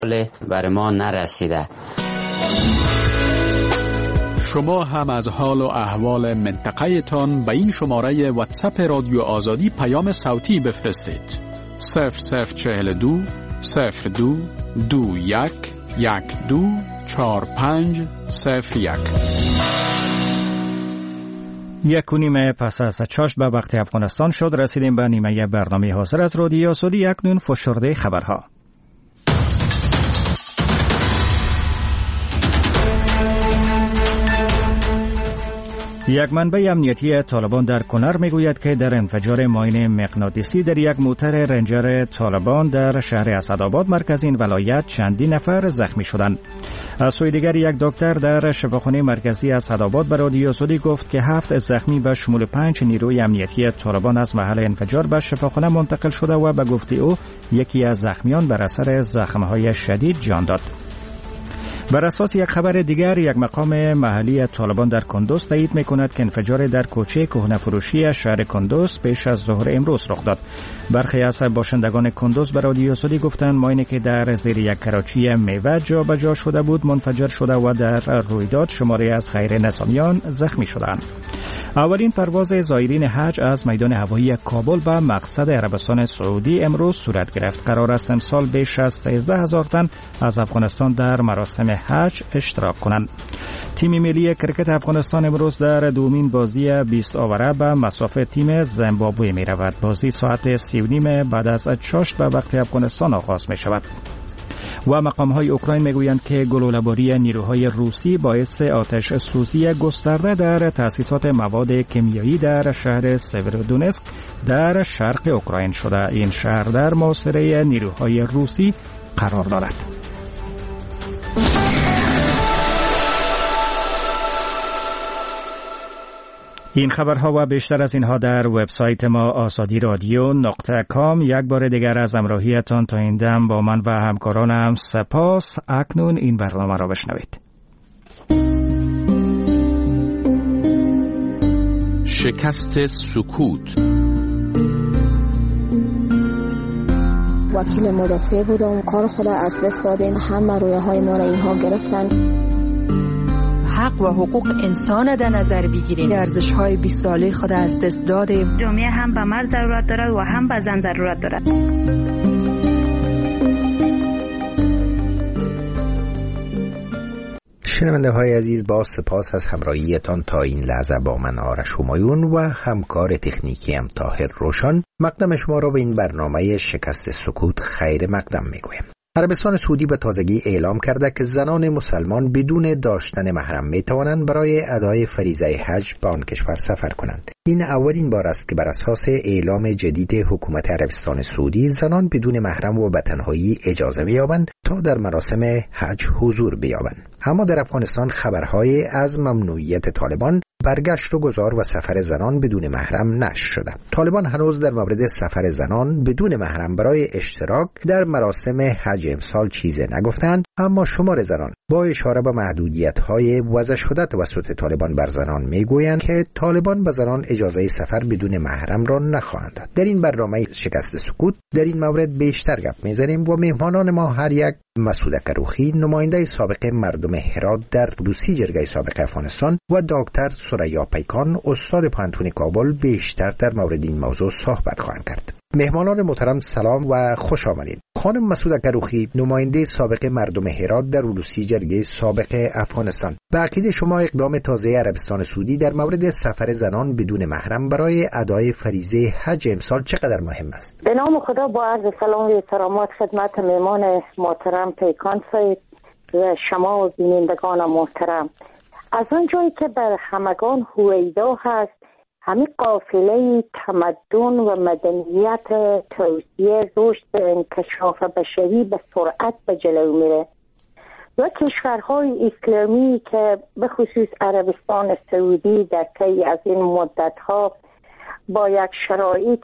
بر ما نرسیده. شما هم از حال و احوال منطقه تان به این شماره واتساپ رادیو آزادی پیام صوتی بفرستید. 0042 02 21 12 45 01. 1:30 پس از چاشت به وقت افغانستان شد. رسیدیم به نیمه برنامه حاضر از رادیو آزادی. اکنون فشرده خبرها. یک منبع امنیتی طالبان در کنر میگوید که در انفجار ماین مغناطیسی در یک موتر رنجر طالبان در شهر اسدآباد مرکز این ولایت چندین نفر زخمی شدند. از سوی دیگر یک دکتر در شفاخانه مرکزی اسدآباد به رادیو آزادی گفت که 7 زخمی به شمول 5 نیروی امنیتی طالبان از محل انفجار به شفاخانه منتقل شده و به گفته او یکی از زخمیان بر اثر زخم‌های شدید جان داد. بر اساس یک خبر دیگر، یک مقام محلی طالبان در کندوز تایید می‌کند که انفجار در کوچه کهنه‌فروشی شهر کندوز پیش از ظهر امروز رخ داد. برخی از باشندگان کندوز به رادیو آزادی گفتند ماینی که در زیر یک کراچی میوه جابجا شده بود منفجر شده و در رویداد شماری از غیر نظامیان زخمی شدند. اولین پرواز زائرین حج از میدان هوایی کابل به مقصد عربستان سعودی امروز صورت گرفت. قرار است امسال بیش از 13,000 تن از افغانستان در مراسم حج اشتراک کنند. تیم ملی کرکت افغانستان امروز در دومین بازی 20 آوره به مصاف تیم زیمبابوه می رود. بازی ساعت 3:30 بعد از چاشت به وقت افغانستان آغاز می شود. و مقام‌های اوکراین میگویند که گلوله‌باری نیروهای روسی باعث آتش سوزی گسترده در تأسیسات مواد کیمیایی در شهر سیورودونسک در شرق اوکراین شده. این شهر در محاصره نیروهای روسی قرار دارد. این خبرها و بیشتر از اینها در وبسایت ما azadi.radio.com. یک بار دیگر از همراهیتان تا این دم با من و همکارانم سپاس. اکنون این برنامه را بشنوید. شکست سکوت. وکیل مدافع بودم، کار خود از دست دادیم، همه رویاهای ما را اینها گرفتن. حق و حقوق انسان در نظر بگیریم. ارزش‌های 20 ساله خود از دست دادیم. جامعه هم به مرد ضرورت دارد و هم به زن ضرورت دارد. شنونده های عزیز، با سپاس از همراهیتان تا این لحظه با من آرش همایون و همکار تکنیکی هم طاهر روشن مقدم شما را به این برنامه شکست سکوت خیر مقدم میگویم. عربستان سعودی به تازگی اعلام کرده که زنان مسلمان بدون داشتن محرم می توانند برای ادای فریضه حج به آن کشور سفر کنند. این اولین بار است که بر اساس اعلام جدید حکومت عربستان سعودی زنان بدون محرم و به تنهایی اجازه می‌یابند تا در مراسم حج حضور بیابند. اما در افغانستان خبرهای از ممنوعیت طالبان برگشت و گذار و سفر زنان بدون محرم نشر شده. طالبان هنوز در مورد سفر زنان بدون محرم برای اشتراک در مراسم حج امسال چیزی نگفتند، اما شمار زنان با اشاره به محدودیت‌های وضع شده توسط طالبان بر زنان میگویند که طالبان به زنان اجازه سفر بدون محرم را نخواهند داد. در این برنامه شکست سکوت در این مورد بیشتر گپ می‌زنیم و مهمانان ما هر یک مسعود کروخی، نماینده سابق مردم هرات در روسی جرگه سابق افغانستان و دکتر سریا پیکان، استاد پانتون کابل بیشتر در مورد این موضوع صحبت خواهند کرد. مهمانان محترم سلام و خوش آمدید. خانم مسعود کروخی، نماینده سابق مردم هرات در روسی جرگه سابق افغانستان، به عقیده شما اقدام تازه عربستان سعودی در مورد سفر زنان بدون محرم برای ادای فریضه حج امسال چقدر مهم است؟ به نام خدا با عرض سلام و احترامات خدمت مهمان محترم پیکان صاحب و شما و بینندگان محترم. از آنجایی که بر همگان هویدا هست، همین قافله تمدن و مدنیت توسعه رشد به انکشاف بشری به سرعت به جلو میره و کشورهای اسلامی که به خصوص عربستان سعودی در طی از این مدت‌ها با یک شرایط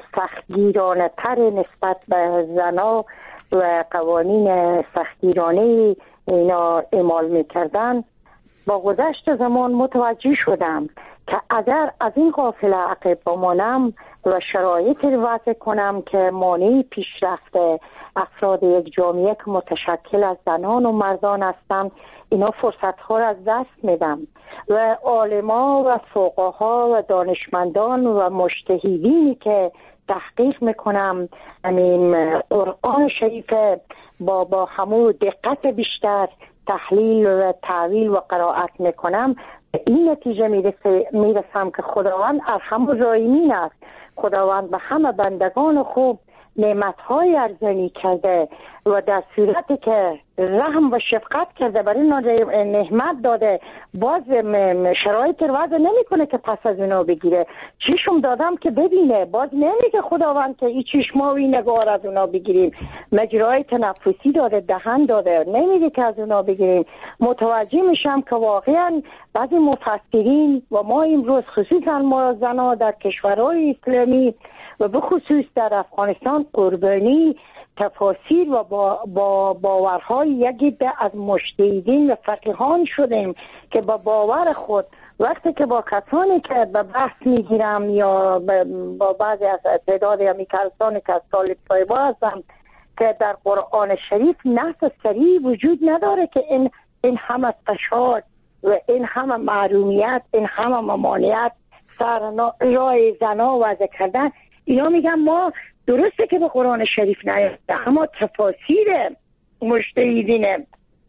سختگیرانه تر نسبت به زنا و قوانین سختگیرانه اینا اعمال میکردن، با گذشت زمان متوجه شدم که اگر از این قافله عقب بمانم و شرایطی وضع کنم که مانع پیشرفت افراد یک جامعه که متشکل از زنان و مردان هستند، اینا فرصت‌ها را از دست میدم و عالما و فقها و دانشمندان و مجتهدینی که تحقیق میکنم همین قرآن شریف با همون دقت بیشتر تحلیل و تعویل و قرائت میکنم، این نتیجه میرسم که خداوند ارحم الراحمین است. خداوند به همه بندگان خوب نعمت‌های ارزانی کرده و در صورتی که رحم و شفقت کرده برای اینا نعمت داده، باز شرایط رو وضع نمیکنه که پس از اینا بگیره. چشم دادم که ببینه، باز نمیگه خداوند که این چشماوی نگار از اونا بگیریم. مجرای تنفسی داده، دهن داده، نمیگه که از اونا بگیریم. متوجه میشم که واقعا بعضی مفسرین و ما امروز خصوصا ما زنها در کشورهای اسلامی و به خصوص در افغانستان قربانی تفاسیر و با باورهای یکی به از مجتهدین و فقیهان شدیم که با باور خود وقتی که با کسانی که به بحث میگیرم یا با بعضی از تعداد همی کسانی که از طالب طایبا هستم که در قرآن شریف نص صریح وجود نداره که این همه فشار و این همه محرومیت، این همه ممانعت سر راه زنا وضع کردن، اینا میگن ما درسته که به قرآن شریف نیافته، اما تفاسیر مجتهدین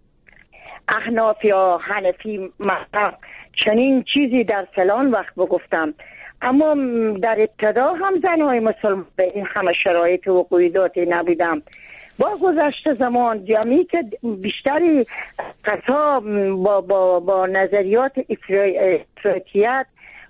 احناف یا حنفی مذهب چنین چیزی در فلان وقت بگفتم، اما در ابتدا هم زنهای مسلمان به این همه شرایط و قیوداتی نبودم. با گذشت زمان جمعی که بیشتری قصا با نظریات افراطیت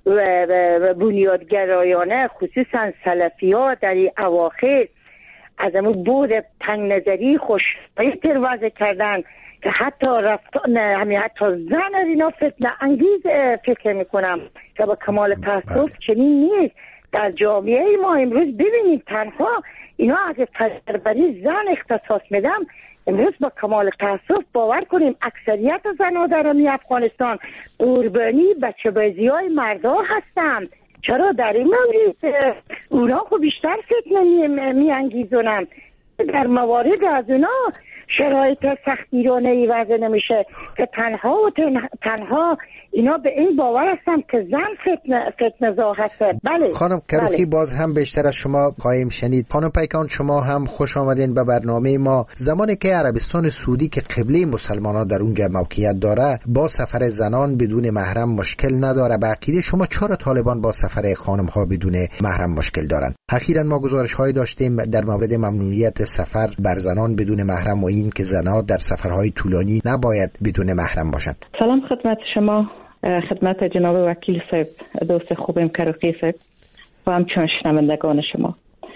و بنیادگرایانه خصوصا سلفی ها در این اواخر از همون بود تنگ نظری خوشبایت وضع کردن که حتی حتی زن از اینا فتنه انگیز فکر میکنم که با کمال تاسف چنین نیست. در جامعه ما امروز ببینید تنها اینا اگه پروری زن اختصاص میدم، امروز با کمال تاسف باور کنیم اکثریت زنها در افغانستان قربانی بچه بازی های مردا هستن. چرا در این مورد اونا خب بیشتر فتنه می انگیزونم، در موارد از اونا شرایط سختگیرانه ای وضع نمیشه که تنها اینا به این باور هستم که زن فتنه زا هسته. بله خانم کروخی، باز هم بیشتر از شما خواهیم شنید. خانم پیکان، شما هم خوش آمدین به برنامه ما. زمانی که عربستان سعودی که قبله مسلمانان در اونجا موقعیت داره با سفر زنان بدون محرم مشکل نداره، به عقیده شما چرا طالبان با سفر خانم ها بدون محرم مشکل دارن؟ اخیراً ما گزارش هایی داشتیم در مورد ممنوعیت سفر بر زنان بدون محرم و این که زنها در سفرهای طولانی نباید بدون محرم باشند. سلام خدمت شما، خدمت جناب وکیل صاحب، دوست خوبم کروخی صاحب و همچنین شنوندگان شما.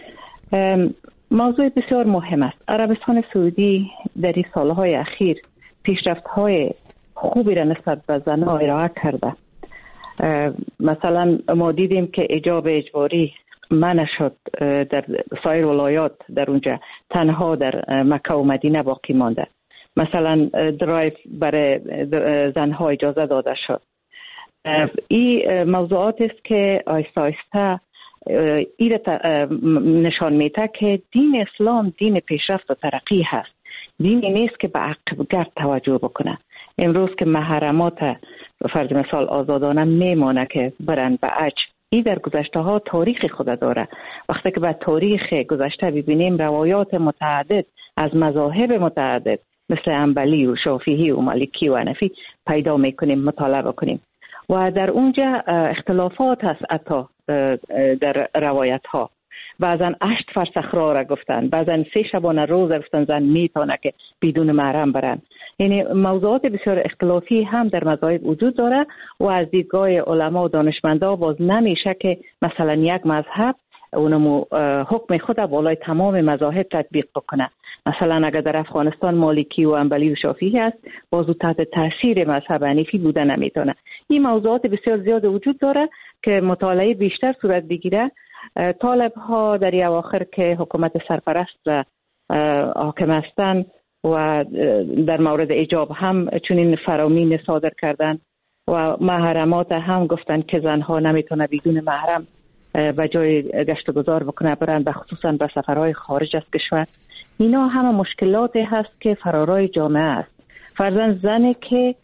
موضوع بسیار مهم است. عربستان سعودی در این سالهای اخیر پیشرفت‌های خوبی را نسبت به زنها ارائه کرده. مثلا ما دیدیم که حجاب اجباری منع شد در سایر ولایات، در اونجا تنها در مکه و مدینه باقی مانده. مثلا درایو برای زنها اجازه داده شد. این موضوعات است که آیسته آیسته این نشان میده که دین اسلام دین پیشرفت و ترقی هست، دینی نیست که به عقب گرد توجه بکنه. امروز که محرمات فرض مثال آزادانه میمانه که برن به حج، این در گذشته ها تاریخ خود داره. وقتی که به تاریخ گذشته ببینیم روایات متعدد از مذاهب متعدد مثل حنبلی و شافعی و مالکی و حنفی پیدا میکنیم، مطالعه کنیم و در اونجا اختلافات هست حتی در روایت ها. بعضن 8 فرسخ را گفتن، بعضن 3 شبانه روز گفتن زن میتونه که بدون محرم برن. یعنی موضوعات بسیار اختلافی هم در مذاهب وجود داره و از دیدگاه علما و دانشمندا باز نمیشه که مثلا یک مذهب اونمو حکم خود بالای تمام مذاهب تطبیق بکنه. مثلا اگر در افغانستان مالکی و حنبلی و شافعی هست، بازو تحت تاثیر مذهب حنفی بوده نمیتونه. این موضوعات بسیار زیاد وجود داره که مطالعه بیشتر صورت بگیره. طالب ها در اواخر که حکومت سرپرست و حاکم هستند و در مورد حجاب هم چنین فرامین صادر کردن و محرمات هم گفتن که زنها نمیتونه بدون محرم به جای گشت و گذار بکنه برن، به خصوصا به سفرهای خارج از کشور. اینا همه مشکلاتی هست که فرارای جامعه است. فرضاً زنی که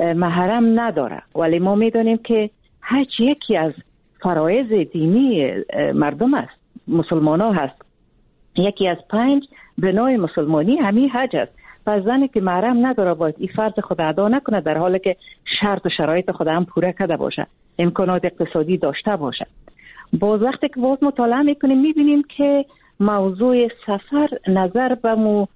محرم نداره، ولی ما میدونیم که حج یکی از فرایض دینی مردم است، مسلمان ها هست. یکی از 5 بنای مسلمانی همین حج است. پس زنی که محرم نداره باید این فرض خود ادا نکنه، در حالی که شرط و شرایط خود هم پوره کرده باشه، امکانات اقتصادی داشته باشه. باز وقتی که باز مطالعه میکنیم میبینیم که موضوع سفر نظر به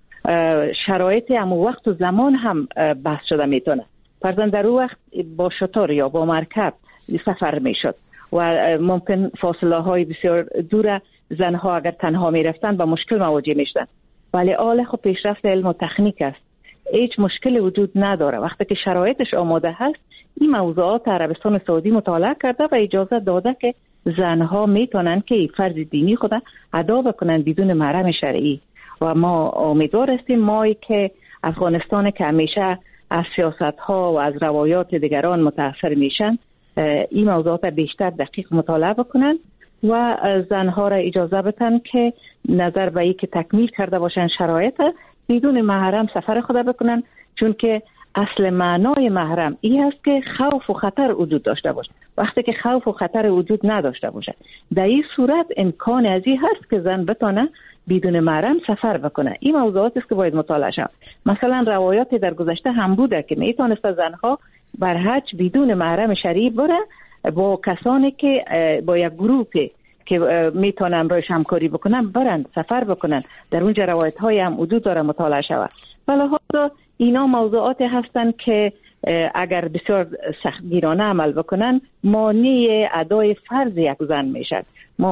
شرایط امو وقت و زمان هم بحث شده میتونه. فرضاً در اون وقت با شتر یا با مرکب سفر میشد و ممکن فاصله های بسیار دور زنها اگر تنها میرفتن با مشکل مواجه میشدن. ولی حال خب پیشرفت علم و تکنیک است، هیچ مشکلی وجود نداره. وقتی که شرایطش آماده هست این موضوعات عربستان سعودی مطالعه کرده و اجازه داده که زنها میتونن که فرض دینی خود ادا بکنن بدون محرم شرعی. و ما امیدوار هستیم مایی که افغانستان که همیشه از سیاست ها و از روایات دیگران متاثر میشن این موضوعات بیشتر دقیق مطالعه بکنن و زنها را اجازه بدن که نظر به این که تکمیل کرده باشن شرایط بدون محرم سفر خود بکنن، چون که اصل معنای محرم این است که خوف و خطر وجود داشته باشه. وقتی که خوف و خطر وجود نداشته باشه در این صورت امکان از این هست که زن بتونه بدون محرم سفر بکنه. این موضوعات است که باید مطالعه شود. مثلا روایات در گذشته هم بوده که میتونست زنها بر حج بدون محرم شرعی بره با کسانی که با یک گروهی که میتونن روش همکاری بکنن برن سفر بکنن. در اونجا روایت های هم وجود داره مطالعه شود. لذا اینا موضوعات هستن که اگر بسیار سختگیرانه عمل بکنن مانع ادای فرض یک زن میشن،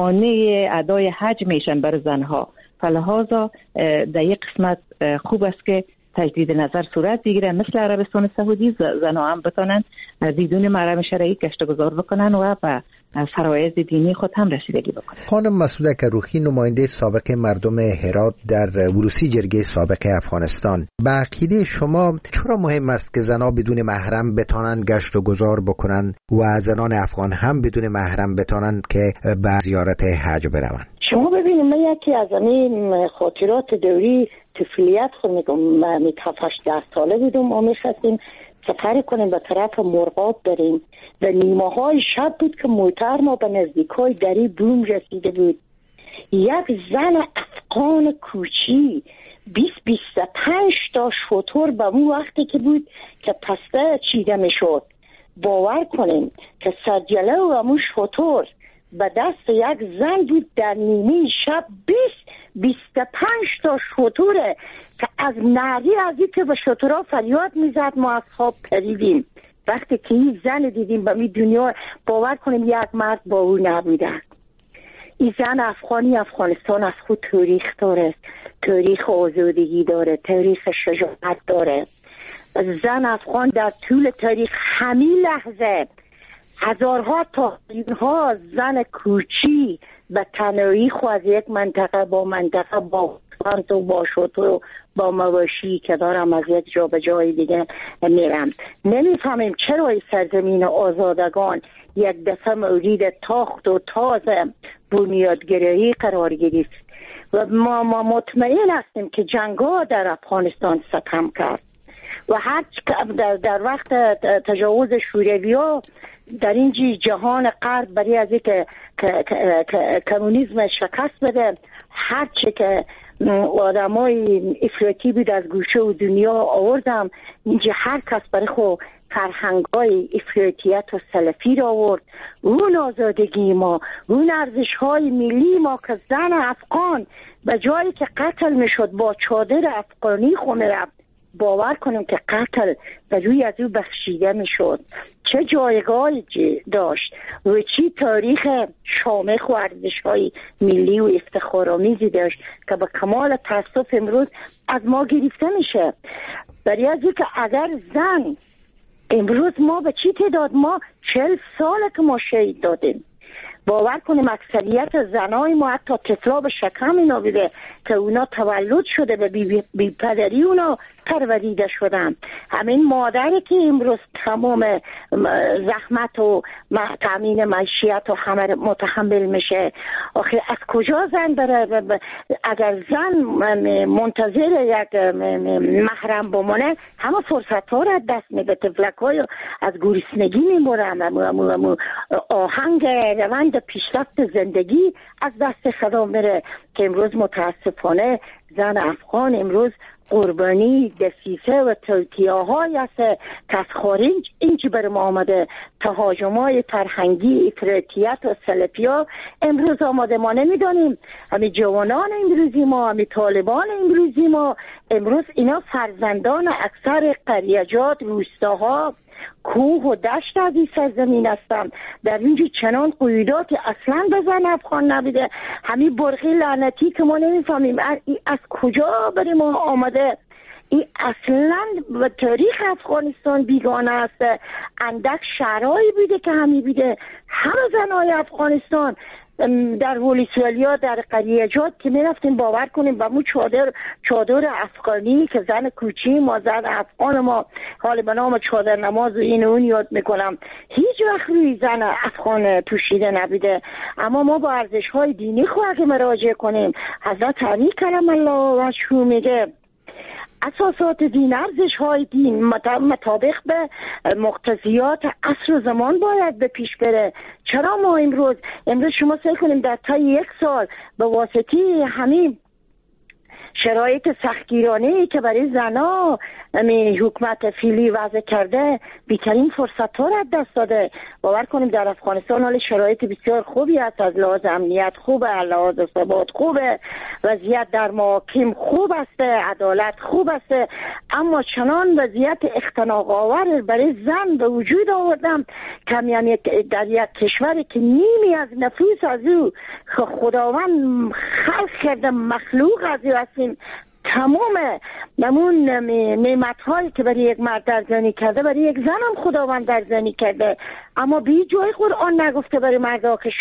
مانع ادای حج میشن بر زنها. فلهذا در یک قسمت خوب است که تجدید نظر صورت بگیره، مثل عربستان سعودی زنها هم بتونن بدون محرم شرعی گشت و گذار بکنن و به فرایض دینی خود هم رسیدگی بکنن. خانم مسعوده کروخی، نماینده سابق مردم هرات در ولوسی جرگه سابق افغانستان، به عقیده شما چرا مهم است که زنها بدون محرم بتونن گشت و گذار بکنن و زنان افغان هم بدون محرم بتونن که به زیارت حج بروند؟ شما ببینید، من یکی از این خاطرات دوری طفولیت خود میگم، من 7-8 ساله بودم، ما میخواستیم سفر کنیم به طرف مرغاب بریم و نیمه های شب بود که موتر ما به نزدیک های دری بوم رسیده بود. یک زن افغان کوچی 20-25 تا شتر به اون وقتی که بود که پسته چیده میشد، باور کنیم که سجله و امون شتر به دست یک زن بود در نیمه شب 20-25 تا شتره که از نری از این که به شترها فریاد میزد ما از خواب پریدیم. وقتی که این زن دیدیم به می دنیا باور کنیم یک مرد با او نبودن. این زن افغانستان از خود تاریخ داره، تاریخ آزادگی داره، تاریخ شجاعت داره. زن افغان در طول تاریخ همین لحظه هزارها تا میلیون‌ها زن کوچی به تنهایی خو از یک منطقه با منطقه با فرد و با شتر و با مواشی که دارم از یک جا به جای دیگه میرم. نمیفهمیم چرا این سرزمین آزادگان یک دفعه مورد تاخت و تاز بنیادگرایی قرار گرفت و ما مطمئن هستیم که جنگ‌ها در افغانستان ستم کرد و هر در وقت تجاوز شوروی‌ها در این جهان غرب برای از اینکه کمونیسم شکست بده، هر چه که آدمای افراطی بود از گوشه و دنیا آوردم، اینجا هر کس برای خود فرهنگای افراطیت و سلفی را آورد. اون آزادگی ما، اون ارزش‌های ملی ما که زن افغان به جایی که قتل میشد با چادر افغانی خونه رفت، باور کنیم که قتل و روی از او بخشیده میشد. چه جایگاهی داشت و چی تاریخ شامخ و ارزش‌های ملی و افتخارآمیزی داشت که به کمال تاسف امروز از ما گرفته میشه. برای از اینکه اگر زن امروز ما به چی تعداد، ما 40 ساله که ما شهید دادیم. باور کنیم اکثریت زنای ما حتی طفلا به شکم اینا بوده که اونا تولد شده به بی پدری اونا پروریده شدن. همین مادری که امروز تمام زحمت و تامین معیشت و همه متحمل میشه، آخه از کجا زن داره؟ اگر زن منتظر یک محرم بمونه همه فرصت ها را دست میده. تفلک های از گرسنگی میمورن، آهنگ روند پیشرفت زندگی از دست خدا میره که امروز متاسفانه زن افغان امروز قربانی دسیسه و توطئه‌های است که از خارج اینجا بر ما آمده. تهاجم‌های فرهنگی افراطیت و سلفی‌ها امروز آمده. ما نمیدانیم همین جوانان امروزی ما، همین طالبان امروزی ما، امروز اینا فرزندان اکثر قریجات، روستاها، کوه و دشت از این سرزمین هستند. در اینجا چنان قیودات اصلا به زن افغان نبیده. همین برقی لعنتی که ما نمیفهمیم از کجا برای ما آمده. این اصلا به تاریخ افغانستان بیگانه است. اندک شهرهایی بوده که همی بوده همه زنهای افغانستان در ولسوالیا، در قریجات که می رفتیم باور کنیم با مو چادر افغانی که زن کوچی ما، زن افغان ما، حال به نام چادر نماز و این اون یاد میکنم، هیچ وقت روی زن افغان پوشیده نبیده. اما ما با ارزش های دینی خواهد مراجعه کنیم. حضرت علی کرم الله وجهه میگه اساسات دین، ارزش های دین مطابق به مقتضیات عصر و زمان باید به پیش بره. چرا ما امروز شما سعی کنیم در طی یک سال به واسطه همین شرایط سختگیرانه‌ای که برای زنها حکومت فعلی وضع کرده بیترین فرصت ها را دست داده. باور کنیم در افغانستان حال شرایط بسیار خوبی است، از لحاظ امنیت خوبه، لحاظ ثبات خوبه، وضعیت در محاکم خوب است، عدالت خوب است، اما چنان وضعیت اختناق آور برای زن به وجود آوردم که یعنی در یک کشوری که نیمی از نفوس از او خداوند خلق کرده، مخلوق از او هستیم، تمام نمون نعمت هایی که برای یک مرد درزنی کرده برای یک زن هم خداوند درزنی کرده. اما به جای قرآن نگفته برای مردا که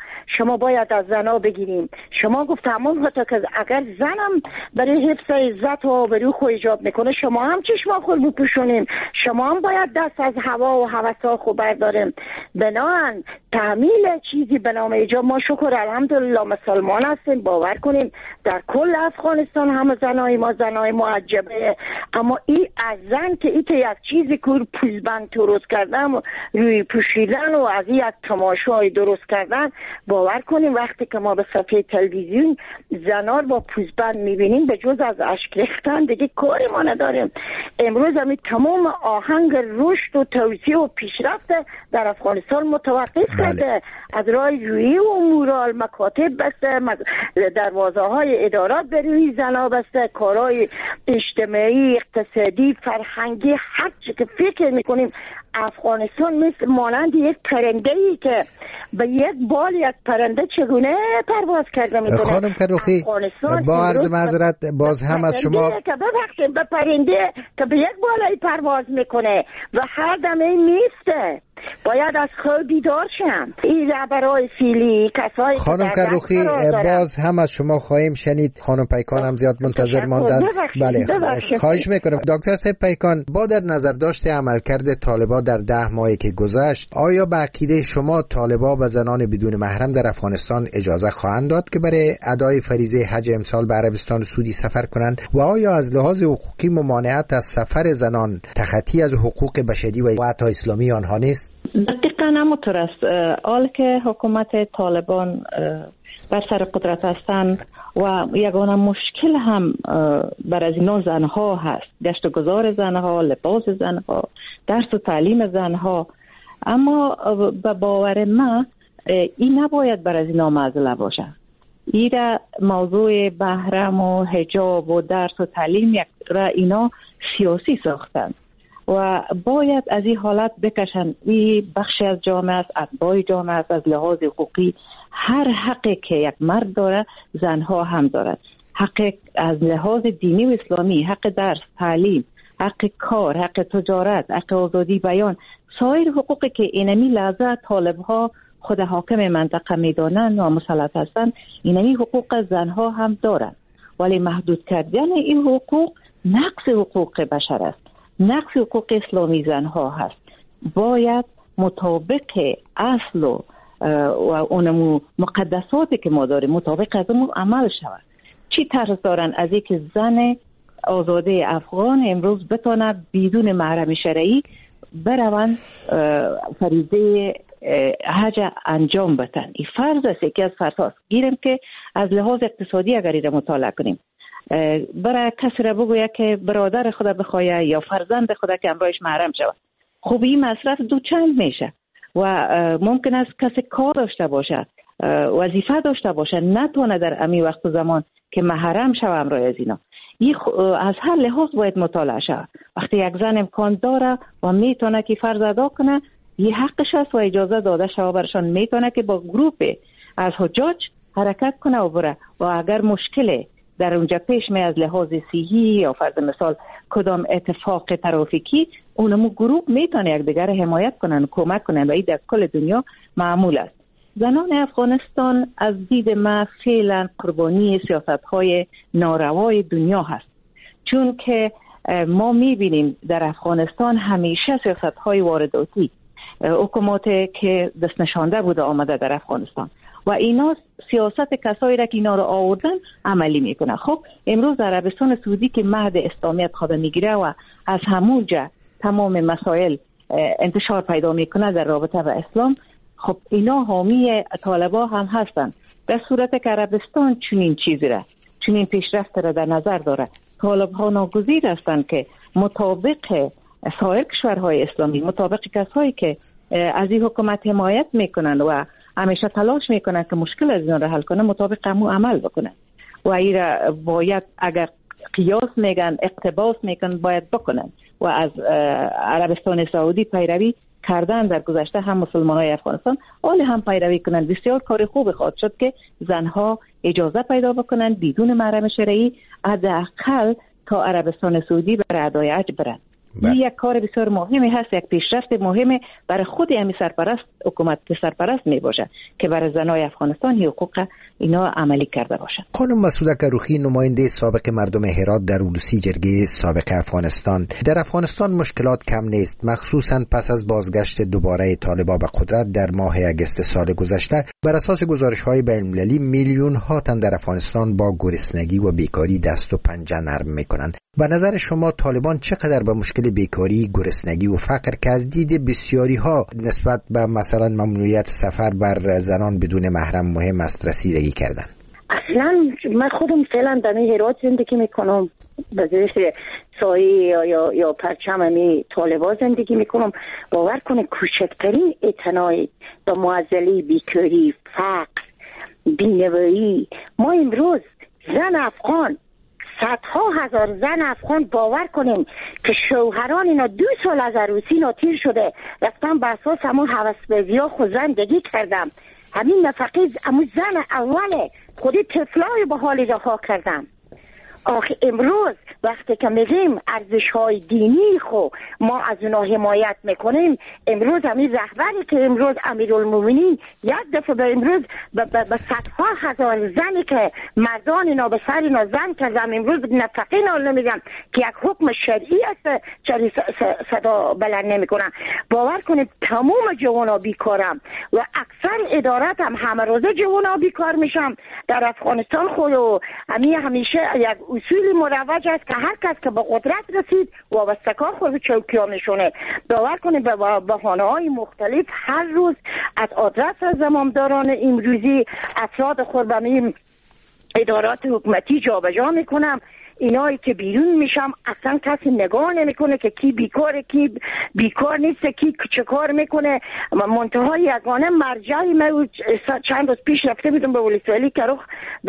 شما باید از زنا بگیریم. شما گفت تمام حتی که اگر زنم برای حفظ عزت و آبرو خو ایجاب میکنه شما هم چشما خور بپوشونیم، شما هم باید دست از هوا و هوسا خو برداریم. بناهن تعمیل چیزی به نام ایجاب، ما شکر الحمدلله مسلمان هستیم، باور کنیم در کل افغانستان همه زنای ما زنای معجبه. اما این از زن که یک چیزی که پوزبند درست کردن روی پوشیدن و از یک تماشای درست کردن، باور کنیم وقتی که ما به صفحه تلویزیون زنار با پوزبند میبینیم به جز از اشک ریختن دیگه کاری ما نداریم. امروز همین تمام آهنگ رشد و توسعه و پیشرفت در افغانستان متوقف کرده. از راه جویی و مورال مکاتب بسته، دروازه های ادارات به روی زنا بسته، کارهای اجتماعی، اقتصادی، فرهنگی، هر چی که فکر میکنیم. افغانستان مثل مانند یک پرنده‌ای که به یک بال یک پرنده چگونه پرواز کرده میکنه. خانم کروخی با عرض معذرت باز هم از شما که ببخشید به پرنده که به یک بالای پرواز میکنه و هر دمه میسته، باید از خواب بیدار شم. این رهبرای فیلی کسایی خانم کروخی باز هم از شما خواهیم شنید. خانم پیکان هم زیاد منتظر ماندن. بله خواهش میکنم. دکتر صاحب پیکان، با در نظر داشته عملکرد طالبان در 10 ماهی که گذشت، آیا به عقیده شما طالبان و زنان بدون محرم در افغانستان اجازه خواهند داد که برای ادای فریضه حج امسال به عربستان سعودی سفر کنند و آیا از لحاظ حقوقی ممانعت از سفر زنان تخطی از حقوق بشری و حتی اسلامی آنها نیست؟ دقیقاً همونطور است. حال که حکومت طالبان بر سر قدرت هستند و یگانه مشکل هم بر از اینا زنها هست، گشت و گذار زنها، لباس زنها، درس و تعلیم زنها. اما به باور من این نباید بر از اینا معضله باشه. این موضوع محرم و حجاب و درس و تعلیم را اینا سیاسی ساختند و باید از این حالت بکشن. این بخشی از جامعه است، اتباع جامعه است. از لحاظ حقوقی هر حقی که یک مرد داره زنها هم دارد. حق از لحاظ دینی و اسلامی، حق درس، تعلیم، حق کار، حق تجارت، حق آزادی بیان، سایر حقوقی که اینمی لحظه طالبها خود حاکم منطقه میدانند و مسلط هستند، اینمی حقوق زنها هم دارند. ولی محدود کردن این حقوق نقض حقوق بشر است، نقض حقوق اسلامی زنها هست. باید مطابق اصل و اونمو مقدساتی که ما داریم مطابق از اون عمل شود. چی ترس دارن از اینکه زن آزاده افغان امروز بتونه بدون محرم شرعی بروند فریضه حج انجام بدن؟ این فرض است، یکی از فرض‌هاست. گیریم که از لحاظ اقتصادی اگر این مطالعه کنیم، برای کسی را بگوید که برادر خدا بخواه یا فرزند خدا که همراهش محرم شود، خب این مصرف دو چند میشه و ممکن است کسی کار داشته باشه، وظیفه داشته باشه، نتونه در امی وقت و زمان که محرم شود همراه از اینا. از هر لحاظ باید مطالعه شود. وقتی یک زن امکان داره و میتونه که فرض ادا کنه، یه حقش است و اجازه داده شود برشان، میتونه که با گروپ از حجاج حرکت کنه و بره و اگر مشکل در اونجا پیش می از لحاظ صحی یا فرض مثال کدام اتفاق ترافیکی، اونمو گروپ میتونه یک دیگر حمایت کنن و کمک کنن و این در کل دنیا معمول است. زنان افغانستان از دید ما فعلا قربانی سیاست‌های ناروای دنیا هست، چون که ما میبینیم در افغانستان همیشه سیاست‌های وارداتی حکومت که دست نشانده بوده آمده در افغانستان و اینا سیاست کسایی را که اینا رو آوردن عملی میکنه. خب امروز در عربستان سعودی که مهد اسلامیت خواد میگیره و از همونجا تمام مسائل انتشار پیدا میکنه در رابطه با اسلام، خب اینا حامی طالبا هم هستن. در صورت که عربستان چنین چیزی را، چنین پیشرفت را در نظر داره، طالبها ناگزیر هستند که مطابق سایر کشورهای اسلامی، مطابق کسایی که از این حکومت حمایت میکنن و همیشه تلاش میکنن که مشکل از اینا را حل کنن، مطابق همون عمل بکنن و این را باید اگر قیاس میگن، اقتباس میگن، باید بکنن و از عربستان سعودی پیروی کردن در گذشته. هم مسلمانای افغانستان حالا هم پیروی کنن. بسیار کار خوب خواهد شد که زنها اجازه پیدا بکنن بدون محرم شرعی حداقل تا عربستان سعودی برای ادای حج برن. این یک کار بسیار مهمی هست، یک پیشرفت مهمه برای خود امی سرپرست، حکومت سرپرست می باشه که برای زنای افغانستان حقوق اینا عملی کرده باشه. خانم مسعوده کروخی، نماینده سابق مردم هرات در اولوسی جرگه سابق افغانستان. در افغانستان مشکلات کم نیست، مخصوصا پس از بازگشت دوباره طالبان به قدرت در ماه اگست سال گذشته. بر اساس گزارش‌های بین‌المللی میلیون‌ها تن در افغانستان با گرسنگی و بیکاری دست و پنجه نرم می‌کنند. به نظر شما طالبان چقدر به مشکل بیکاری، گرسنگی و فقر که از دید بسیاری ها نسبت به مثلا ممنوعیت سفر بر زنان بدون محرم مهم است رسیدگی کردن؟ اصلا من خودم فعلا در هرات زندگی میکنم، به زیر سایه یا پرچم امی طالبان زندگی میکنم. باور کنه کوچکترین اعتنایی به معضله بیکاری، فقر، بینوایی، ما امروز زن افغان، صدها هزار زن افغان باور کنیم که شوهران اینا 2 سال از عروسی اینا تیر شده، رفتن به اساس همون هوسبازی‌ها خود زندگی کردم. همین نفقه همون زن اوله خودی طفلای به حال رها کردم. آخه امروز وقتی که میگیم ارزش‌های دینی خو ما از اونا حمایت میکنیم، امروز همین رهبری که امروز امیرالمومنین یک دفعه به امروز به صدها هزار زنی که مردان اینا به سر اینا زن کردن امروز نفقه اینا نمیدن که یک حکم شرعی است، چری صدا بلند نمیکنن. باور کنید تمام جوانا بیکارم و اکثر ادارات هم همه روزه جوانا بیکار میشم در افغانستان. خود و همیشه یک اصولی مروج است که هر کس که به قدرت رسید وابستگاه خود به چوکی‌ها میشونه. باور کنید به بهانه‌های مختلف هر روز از آدرس زمامداران امروزی افراد خود به ادارات حکومتی جابجا میکنم. اینایی که بیرون میشم اصلا کسی نگاه نمیکنه که کی بیکاره کی بیکار نیست، کی چه کار میکنه. منتهای یگانه مرجعی من چند روز پیش رفته بودم به ولسوالی کروخ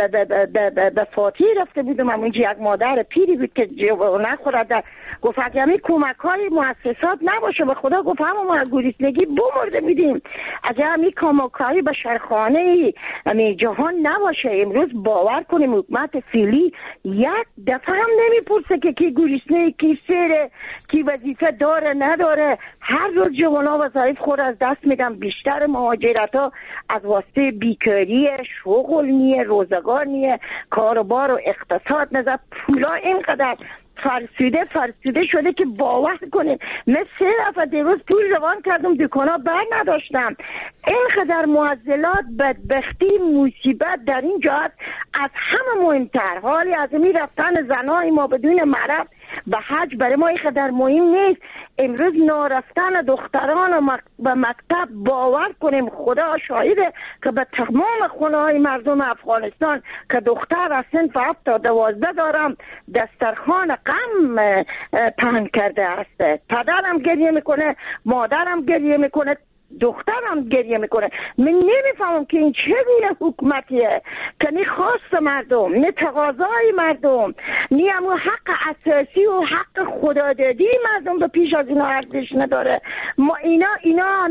به فاتحه رفته بودم. اونجا یک مادر پیری بود که نخورد، گفت اگه همی کمک های مؤسسات نباشه به خدا گفت همه ما گریسنگی بمرده میدیم. اگه همی کمک‌های به شرخانه جهان نباشه امروز باور کنیم حکومت فعلی یک دفعه هم نمیپرسه که کی گریسنه، کی سره، کی وظیفه داره نداره. هر روز جوانا وظایف خود از دست میدن. بیشتر مهاجرت ها از واسطه بیکاری، شغل نیه، روزگار نیه، کاروبار و اقتصاد نزد، پولا اینقدر فرسوده شده که باور کنید من 3 دفعه دیروز پول روان کردم دکانا بر نداشتم. اینقدر معضلات، بدبختی، مصیبت در این جهت از همه مهمتر حالی از می رفتن زنای ما بدون مرد به حج برای ما اینقدر مهم نیست. امروز نارفتن دختران به مکتب باور کنیم خدا شاهده که به تمام خونه های مردم افغانستان که دختر از صنف 7 تا 12 دارم دسترخوان غم پهن کرده است. پدرم گریه میکنه، مادرم گریه میکنه، دخترم گریه میکنه. من نمیفهمم که این چگونه حکومتیه که نه خواست مردم، نه تقاضای مردم، نه همون حق اساسی و حق خدادادی مردم به پیش از اینا ارزش نداره. ما اینا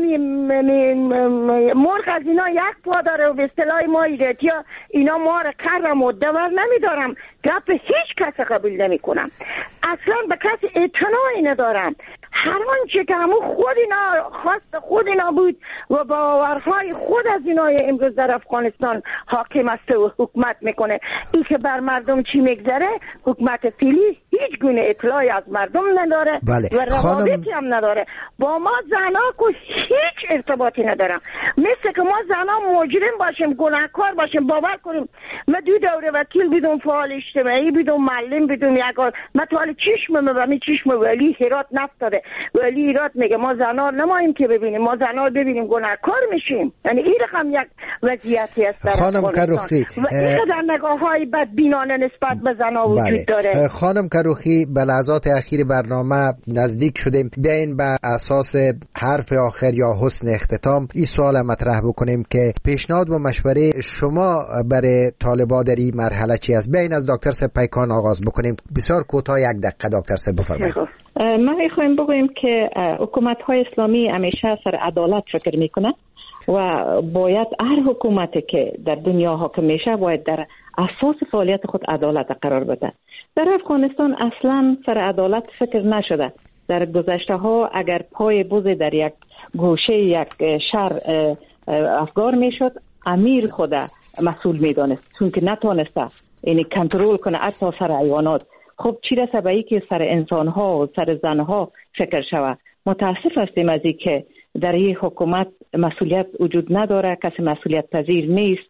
مرغ از اینا یک پا داره و به اصطلاح ما ایرتیا اینا ما را کرم و دور نمیدارم. گپ هیچ کس قبول نمیکنم، اصلا به کسی اعتنایی ندارم. هر آنچه که همون خود اینا خواست خود اینا بود و باورهای خود از اینا امروز در افغانستان حاکم است و حکومت میکنه. این که بر مردم چی میگذره حکومت فعلی هیچ گونه اطلاعی از مردم نداره و روابطی هم نداره. با ما زنا که هیچ ارتباطی ندارم. مثل که ما زنا مجرم باشیم، گناهکار باشیم. باور کنیم من 2 دوره وکیل بیدون، فعال اجتماعی بیدون، معلم بیدون، یکار من تا حال چشمم و می چشم ولی هرات نفتاده. ولی ایراد میگه ما زنا نماییم که ببینیم، ما زنا ببینیم گناهکار میشیم. یعنی این رقم یک وضعیتی است در خانم کروخی و این در نگاه‌های بدبینانه نسبت به زنا وجود داره. خانم کروخی به لحظات اخیر برنامه نزدیک شدیم، بیاین به اساس حرف آخر یا حسن اختتام این سوال مطرح بکنیم که پیشنهاد و مشوره شما برای طالبان در این مرحله چی است؟ بیاین از دکتر سپیکان آغاز بکنیم. بسیار کوتاه 1 دقیقه دکتر سپ بفرمایید. ما میخوایم بگویم که حکومت‌های اسلامی همیشه سر عدالت فکر میکنه و باید هر حکومتی که در دنیا حاکم میشه باید در اساس فعالیت خود عدالت قرار بده. در افغانستان اصلا سر عدالت فکر نشده. در گذشته ها اگر پای بوز در یک گوشه یک شهر افگار میشد، امیر خود مسئول میدانست چون که نتونسته یعنی کنترل کنه حتی سر حیوانات. خب چی رسه به ای که سر انسانها و سر زنها فکر شوه. متاسف هستیم از این که در این حکومت مسئولیت وجود نداره، کسی مسئولیت پذیر نیست،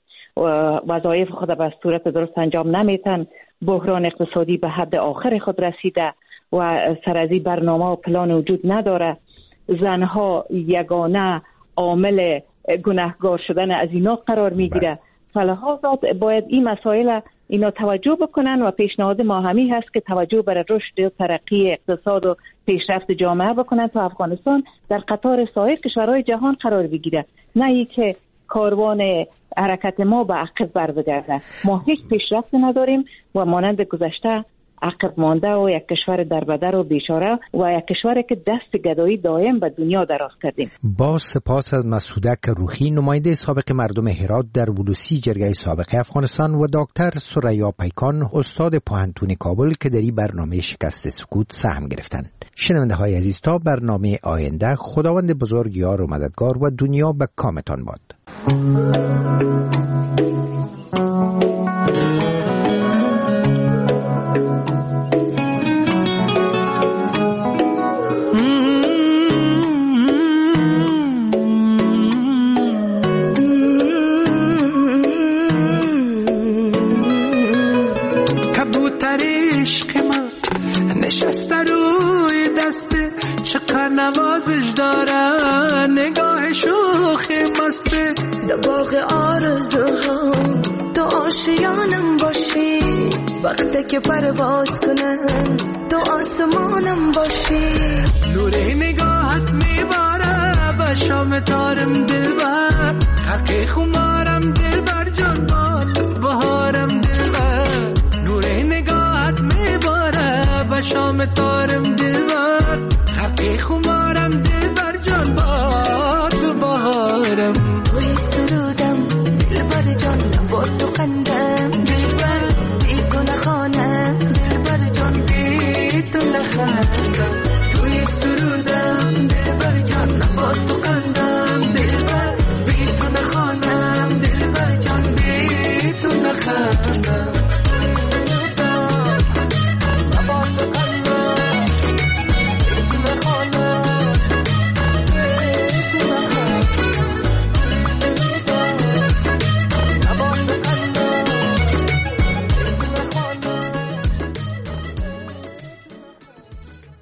وظایف خود به صورت درست انجام نمیتن. بحران اقتصادی به حد آخر خود رسیده و سر از این برنامه و پلان وجود نداره. زنها یگانه عامل گناهگار شدن از اینا قرار میگیره. فلحاظا باید این مسائل اینا توجه بکنن و پیشنهاد ما همی هست که توجه بر رشد و ترقی اقتصاد و پیشرفت جامعه بکنن تا افغانستان در قطار سایر کشورهای جهان قرار بگیره، نه ای که کاروان حرکت ما به عقب بر بگرده. ما هیچ پیشرفت نداریم و مانند گذشته عقب مانده و یک کشور دربدر و بیچاره و یک کشوری که دست گدایی دائم به دنیا دراز کردیم. با سپاس از مسعوده کروخی، نماینده سابق مردم هرات در ولوسی جرگه سابق افغانستان و دکتر ثریا پیکان استاد پوهنتون کابل که در این برنامه شکست سکوت سهم گرفتند. شنونده های عزیز، تا برنامه آینده خداوند بزرگ یار و مددگار و دنیا به کامتان باد. نشسته روی دسته چقدر نوازش داره، نگاه شوخ مسته در باغ آرزوها تو آشیانم باشی، وقتی که پرواز کنم تو آسمانم باشی. نور نگاهت میباره به شام تارم دلبر، حقی خمارم دلبر جان بار بهارم دلبر. نور نگاهت میباره به شام تارم دلبر، حقی خمارم دلبر جان بار بهارم. توی سرودم دلبر جانم با تو قندم، دلبر بی گناه خانم دلبر جان بی تو نخندم. توی سرودم